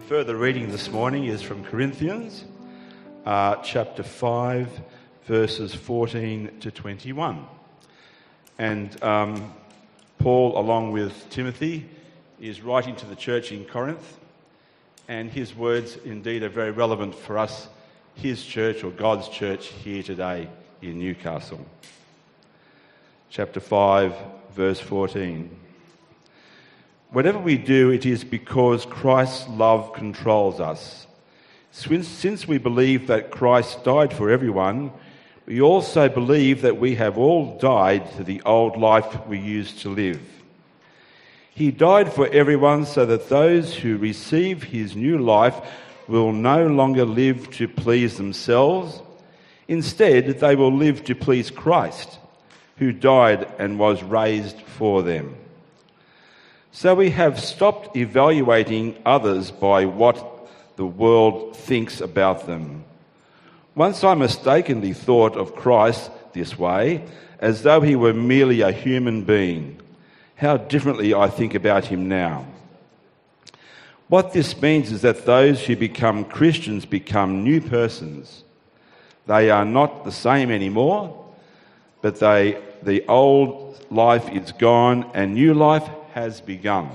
further reading this morning is from Corinthians, chapter 5, verses 14 to 21. And Paul, along with Timothy, is writing to the church in Corinth, and his words indeed are very relevant for us, his church or God's church here today in Newcastle. Chapter 5, verse 14. Whatever we do, it is because Christ's love controls us. Since we believe that Christ died for everyone, we also believe that we have all died to the old life we used to live. He died for everyone so that those who receive his new life will no longer live to please themselves. Instead, they will live to please Christ, who died and was raised for them. So we have stopped evaluating others by what the world thinks about them. Once I mistakenly thought of Christ this way, as though he were merely a human being. How differently I think about him now. What this means is that those who become Christians become new persons. They are not the same anymore, but the old life is gone and new life has begun.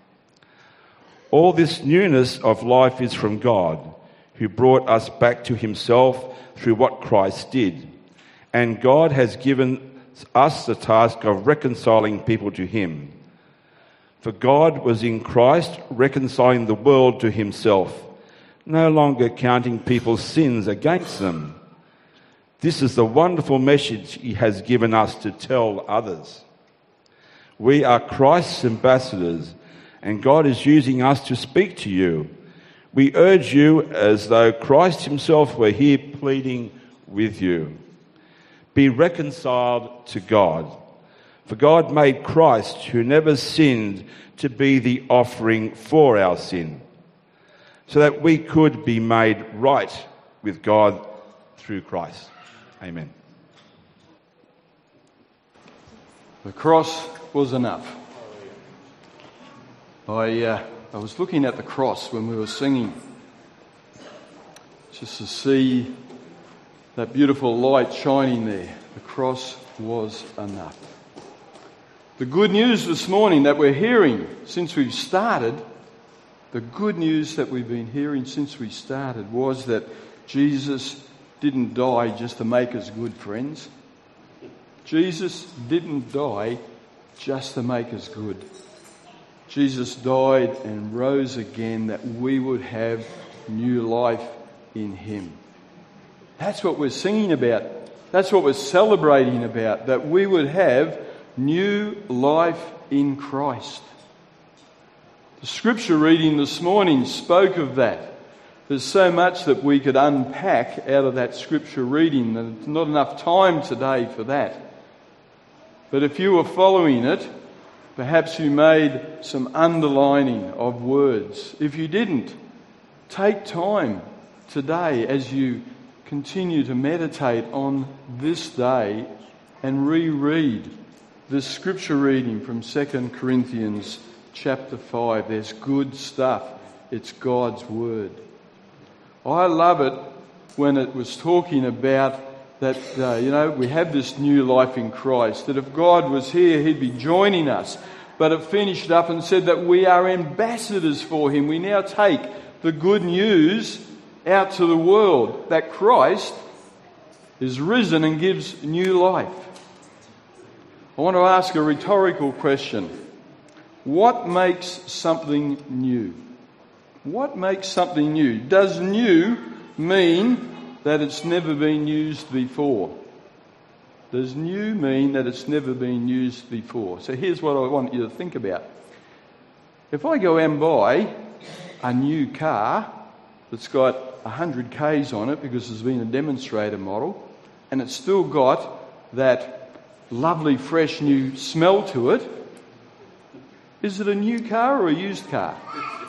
All this newness of life is from God, who brought us back to himself through what Christ did. And God has given us the task of reconciling people to him. For God was in Christ reconciling the world to himself, no longer counting people's sins against them. This is the wonderful message he has given us to tell others. We are Christ's ambassadors, and God is using us to speak to you. We urge you as though Christ himself were here pleading with you. Be reconciled to God. For God made Christ, who never sinned, to be the offering for our sin, so that we could be made right with God through Christ. Amen. The cross was enough. I was looking at the cross when we were singing, just to see that beautiful light shining there. The cross was enough. The good news this morning that we're hearing since we've started, the good news that we've been hearing since we started was that Jesus didn't die just to make us good friends. Jesus didn't die just to make us good. Jesus died and rose again that we would have new life in him. That's what we're singing about. That's what we're celebrating about, that we would have new life in Christ. The scripture reading this morning spoke of that. There's so much that we could unpack out of that scripture reading. There's not enough time today for that. But if you were following it, perhaps you made some underlining of words. If you didn't, take time today as you continue to meditate on this day and reread this scripture reading from 2 Corinthians chapter 5. There's good stuff. It's God's word. I love it when it was talking about that, we have this new life in Christ, that if God was here, he'd be joining us. But it finished up and said that we are ambassadors for him. We now take the good news out to the world that Christ is risen and gives new life. I want to ask a rhetorical question. What makes something new? What makes something new? Does new mean that it's never been used before? Does new mean that it's never been used before? So here's what I want you to think about. If I go and buy a new car that's got 100 Ks on it because there's been a demonstrator model, and it's still got that lovely fresh new smell to it, is it a new car or a used car?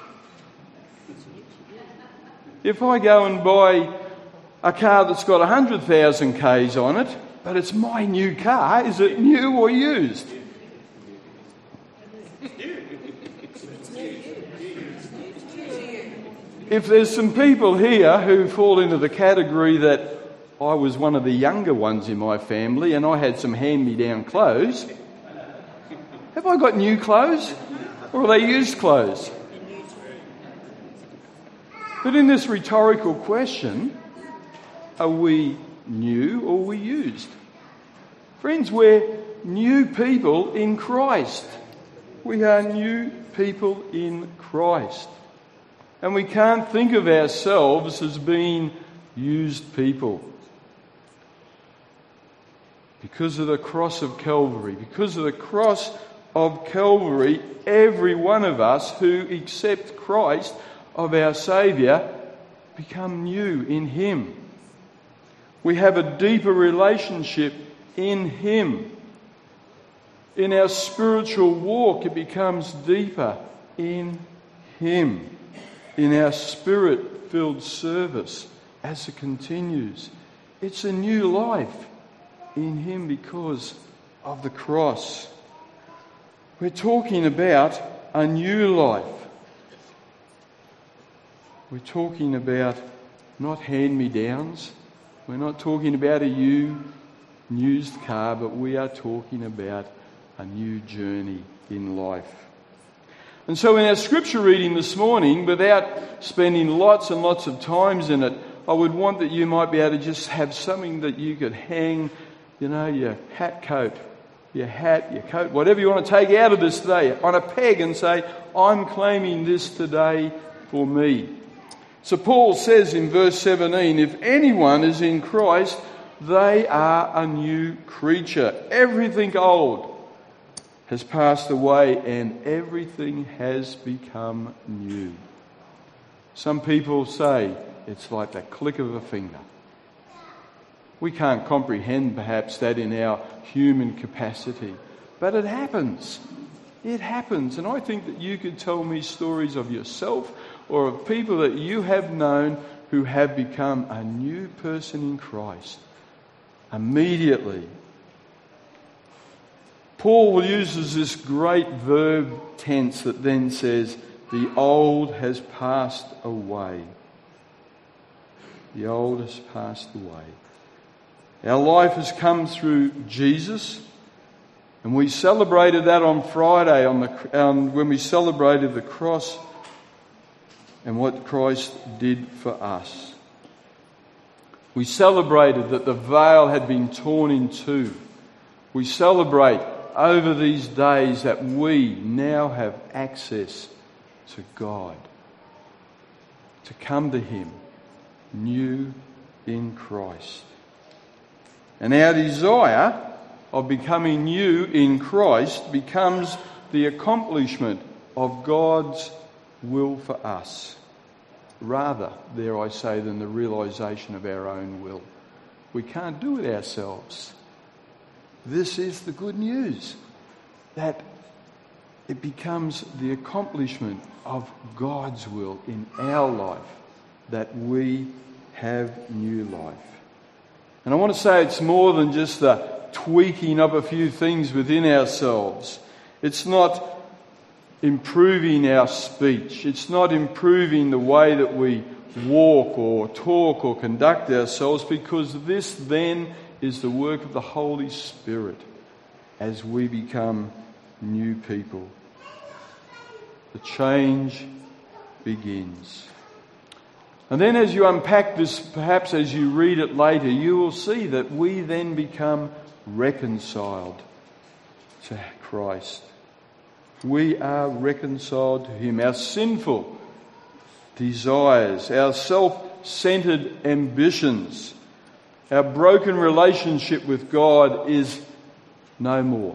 If I go and buy a car that's got 100,000 Ks on it, but it's my new car, is it new or used? if there's some people here who fall into the category that I was one of the younger ones in my family and I had some hand-me-down clothes, have I got new clothes or are they used clothes? But in this rhetorical question, are we new or are we used? Friends, we're new people in Christ. We are new people in Christ. And we can't think of ourselves as being used people. Because of the cross of Calvary, because of the cross of Calvary, every one of us who accept Christ of our Saviour become new in Him. We have a deeper relationship in Him. In our spiritual walk, it becomes deeper in Him. In our Spirit-filled service, as it continues, it's a new life in Him because of the cross. We're talking about a new life. We're talking about not hand-me-downs. We're not talking about a used car, but we are talking about a new journey in life. And so in our scripture reading this morning, without spending lots and lots of times in it, I would want that you might be able to just have something that you could hang, your hat, your coat, whatever you want to take out of this today, on a peg and say, I'm claiming this today for me. So Paul says in verse 17, if anyone is in Christ, they are a new creature. Everything old has passed away and everything has become new. Some people say it's like the click of a finger. We can't comprehend perhaps that in our human capacity, but it happens. It happens. And I think that you could tell me stories of yourself or of people that you have known who have become a new person in Christ immediately. Paul uses this great verb tense that then says, the old has passed away. The old has passed away. Our life has come through Jesus, and we celebrated that on Friday when we celebrated the cross and what Christ did for us. We celebrated that the veil had been torn in two. We celebrate over these days that we now have access to God, to come to Him, new in Christ. And our desire of becoming new in Christ becomes the accomplishment of God's will for us, rather, dare I say, than the realisation of our own will. We can't do it ourselves. This is the good news, that it becomes the accomplishment of God's will in our life, that we have new life. And I want to say it's more than just the tweaking of a few things within ourselves. It's not improving our speech. It's not improving the way that we walk or talk or conduct ourselves, because this then is the work of the Holy Spirit as we become new people. The change begins. And then as you unpack this, perhaps as you read it later, you will see that we then become reconciled to Christ. We are reconciled to Him. Our sinful desires, our self-centered ambitions, our broken relationship with God is no more.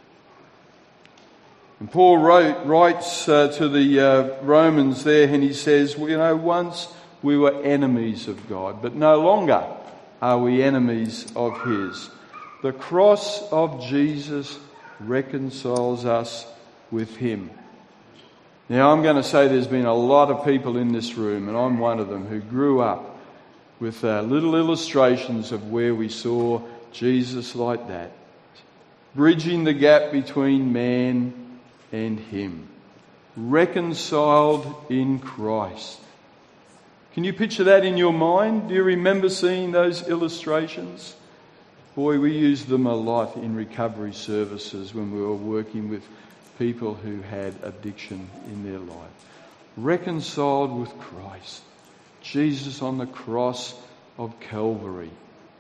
And Paul writes to the Romans there, and he says, once we were enemies of God, but no longer are we enemies of His. The cross of Jesus reconciles us with Him. Now, I'm going to say there's been a lot of people in this room, and I'm one of them, who grew up with little illustrations of where we saw Jesus like that, bridging the gap between man and Him, reconciled in Christ. Can you picture that in your mind? Do you remember seeing those illustrations? Boy, we used them a lot in recovery services when we were working with people who had addiction in their life. Reconciled with Christ. Jesus on the cross of Calvary.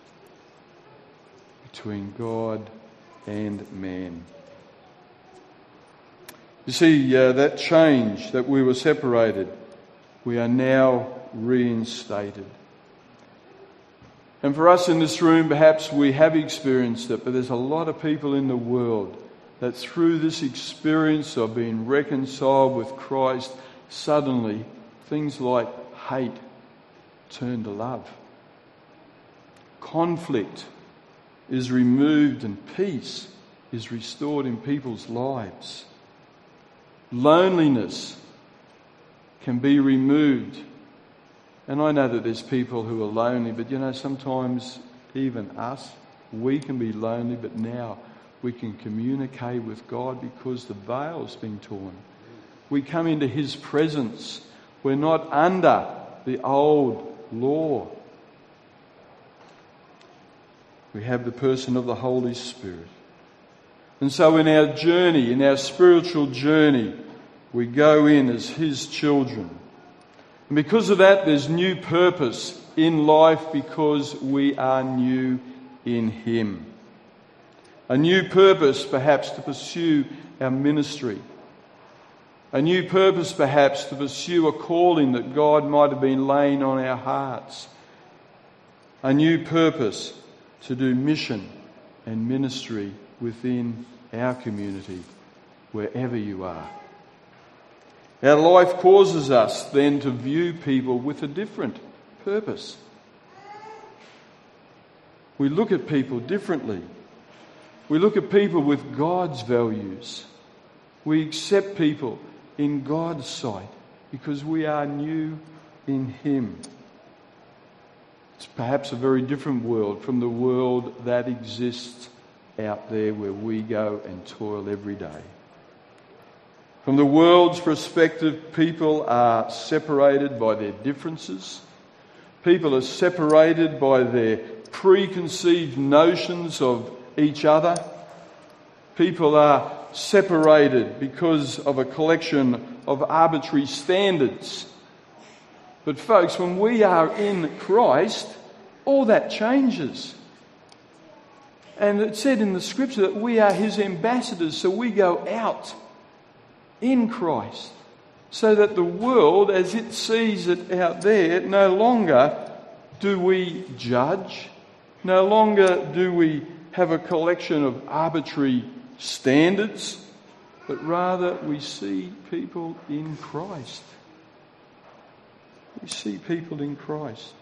Between God and man. You see, that change, that we were separated, we are now reinstated. And for us in this room, perhaps we have experienced it, but there's a lot of people in the world that through this experience of being reconciled with Christ, suddenly things like hate turn to love. Conflict is removed and peace is restored in people's lives. Loneliness can be removed. And I know that there's people who are lonely, but sometimes even us, we can be lonely, but now we can communicate with God because the veil's been torn. We come into His presence. We're not under the old law. We have the person of the Holy Spirit. And so in our journey, in our spiritual journey, we go in as His children. And because of that, there's new purpose in life because we are new in Him. A new purpose, perhaps, to pursue our ministry. A new purpose, perhaps, to pursue a calling that God might have been laying on our hearts. A new purpose to do mission and ministry within our community, wherever you are. Our life causes us then to view people with a different purpose. We look at people differently. We look at people with God's values. We accept people in God's sight because we are new in Him. It's perhaps a very different world from the world that exists out there where we go and toil every day. From the world's perspective, people are separated by their differences. People are separated by their preconceived notions of each other. People are separated because of a collection of arbitrary standards. But folks, when we are in Christ, all that changes. And it said in the scripture that we are His ambassadors, so we go out in Christ, so that the world, as it sees it out there, no longer do we judge, no longer do we have a collection of arbitrary standards, but rather we see people in Christ. We see people in Christ.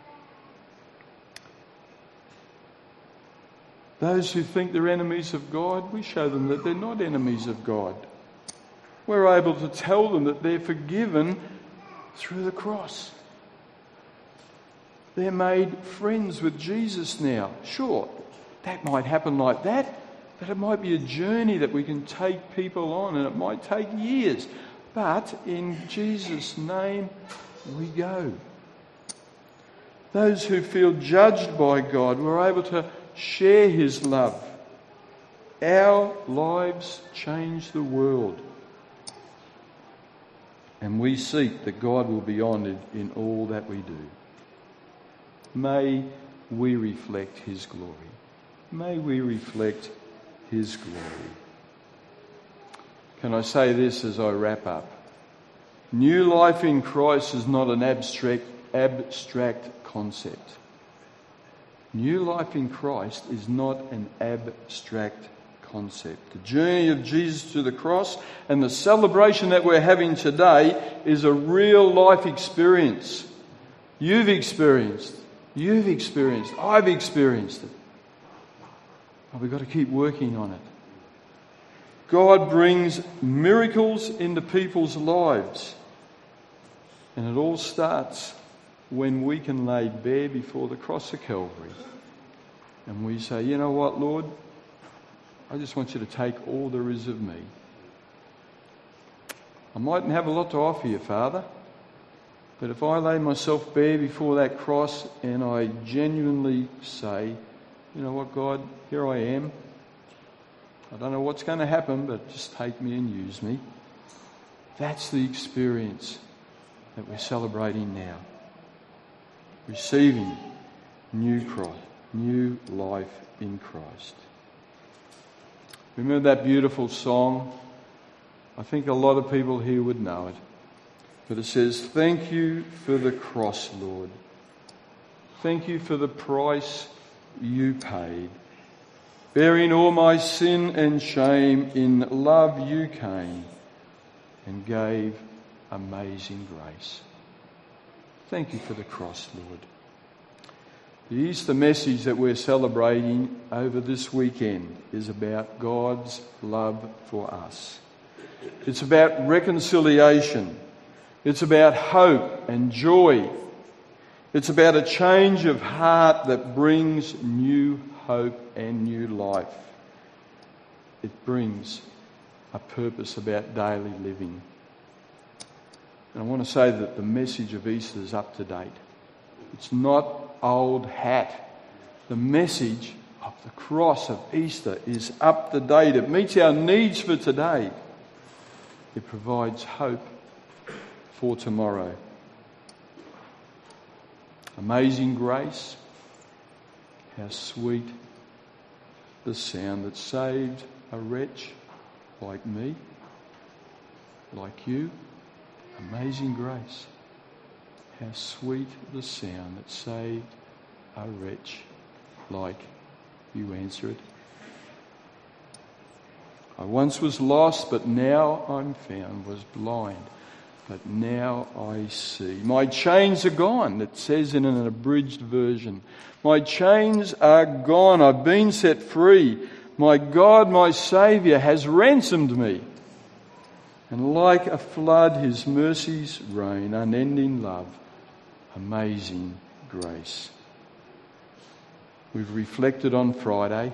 Those who think they're enemies of God, we show them that they're not enemies of God. We're able to tell them that they're forgiven through the cross. They're made friends with Jesus now. Sure, that might happen like that, but it might be a journey that we can take people on, and it might take years. But in Jesus' name, we go. Those who feel judged by God, we're able to share His love. Our lives change the world. And we seek that God will be honoured in all that we do. May we reflect His glory. May we reflect His glory. Can I say this as I wrap up? New life in Christ is not an abstract concept. New life in Christ is not an abstract concept. The journey of Jesus to the cross and the celebration that we're having today is a real life experience. You've experienced, I've experienced it. But we've got to keep working on it. God brings miracles into people's lives. And it all starts when we can lay bare before the cross of Calvary. And we say, you know what, Lord? I just want you to take all there is of me. I mightn't have a lot to offer you, Father, But if I lay myself bare before that cross and I genuinely say, you know what, God, here I am. I don't know what's going to happen, but just take me and use me. That's the experience that we're celebrating now. Receiving new life in Christ. Remember that beautiful song? I think a lot of people here would know it. But it says, thank you for the cross, Lord. Thank you for the price you paid. Bearing all my sin and shame, in love you came and gave amazing grace. Thank you for the cross, Lord. The Easter message that we're celebrating over this weekend is about God's love for us. It's about reconciliation. It's about hope and joy. It's about a change of heart that brings new hope and new life. It brings a purpose about daily living. And I want to say that the message of Easter is up to date. It's not old hat. The message of the cross of Easter is up to date. It meets our needs for today. It provides hope for tomorrow. Amazing grace. How sweet the sound that saved a wretch like me, like you. Amazing grace. How sweet the sound that saved a wretch like you. Answer it. I once was lost, but now I'm found. Was blind, but now I see. My chains are gone, it says in an abridged version. My chains are gone. I've been set free. My God, my Saviour, has ransomed me. And like a flood, his mercies reign, unending love, amazing grace. We've reflected on Friday.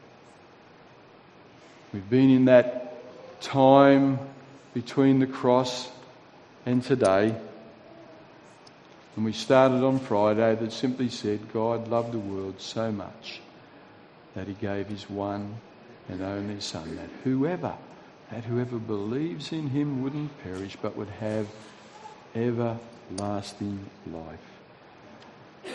We've been in that time between the cross and today. And we started on Friday that simply said, God loved the world so much that he gave his one and only Son, that whoever believes in him wouldn't perish but would have everlasting life.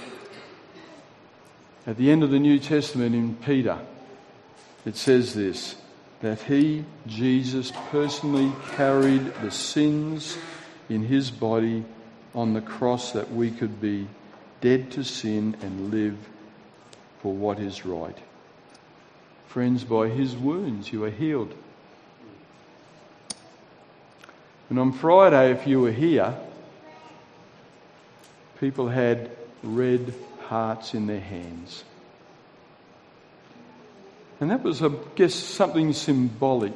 At the end of the New Testament in Peter, it says this, that he, Jesus, personally carried the sins in his body on the cross that we could be dead to sin and live for what is right. Friends, by his wounds you are healed. And on Friday, if you were here, people had red hearts in their hands. And that was, I guess, something symbolic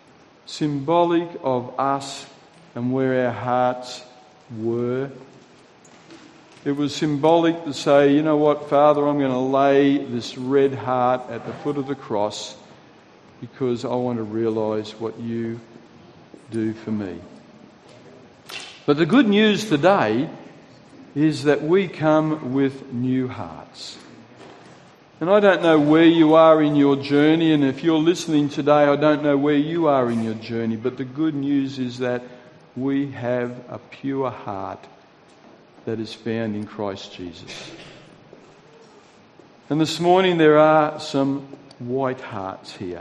of us and where our hearts were. It was symbolic to say, you know what, Father, I'm going to lay this red heart at the foot of the cross because I want to realise what you do for me. But the good news today is that we come with new hearts. And I don't know where you are in your journey, and if you're listening today, I don't know where you are in your journey, but the good news is that we have a pure heart that is found in Christ Jesus. And this morning there are some white hearts here.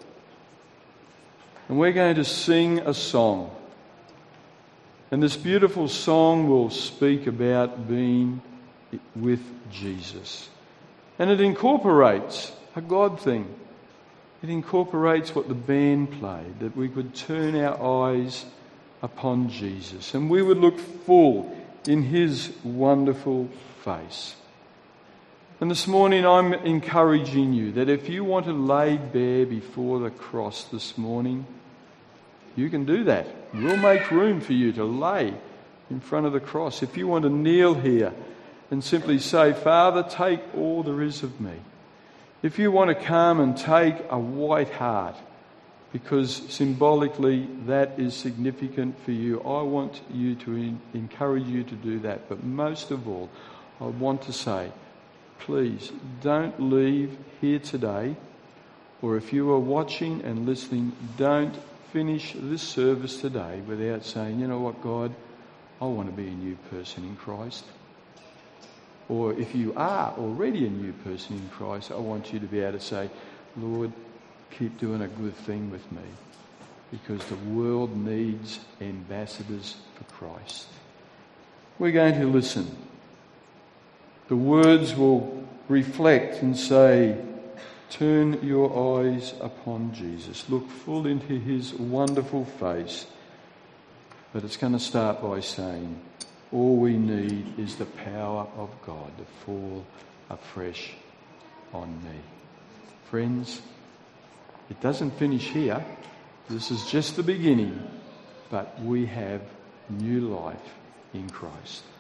And we're going to sing a song. And this beautiful song will speak about being with Jesus. And it incorporates a God thing. It incorporates what the band played, that we could turn our eyes upon Jesus and we would look full in his wonderful face. And this morning I'm encouraging you that if you want to lay bare before the cross this morning, you can do that. We'll make room for you to lay in front of the cross. If you want to kneel here and simply say, Father, take all there is of me. If you want to come and take a white heart because symbolically that is significant for you. I want you to encourage you to do that. But most of all, I want to say, please don't leave here today, or if you are watching and listening, don't finish this service today without saying, you know what, God, I want to be a new person in Christ. Or if you are already a new person in Christ, I want you to be able to say, Lord, keep doing a good thing with me, because the world needs ambassadors for Christ. We're going to listen. The words will reflect and say, turn your eyes upon Jesus. Look full into his wonderful face. But it's going to start by saying, all we need is the power of God to fall afresh on me. Friends, it doesn't finish here. This is just the beginning. But we have new life in Christ.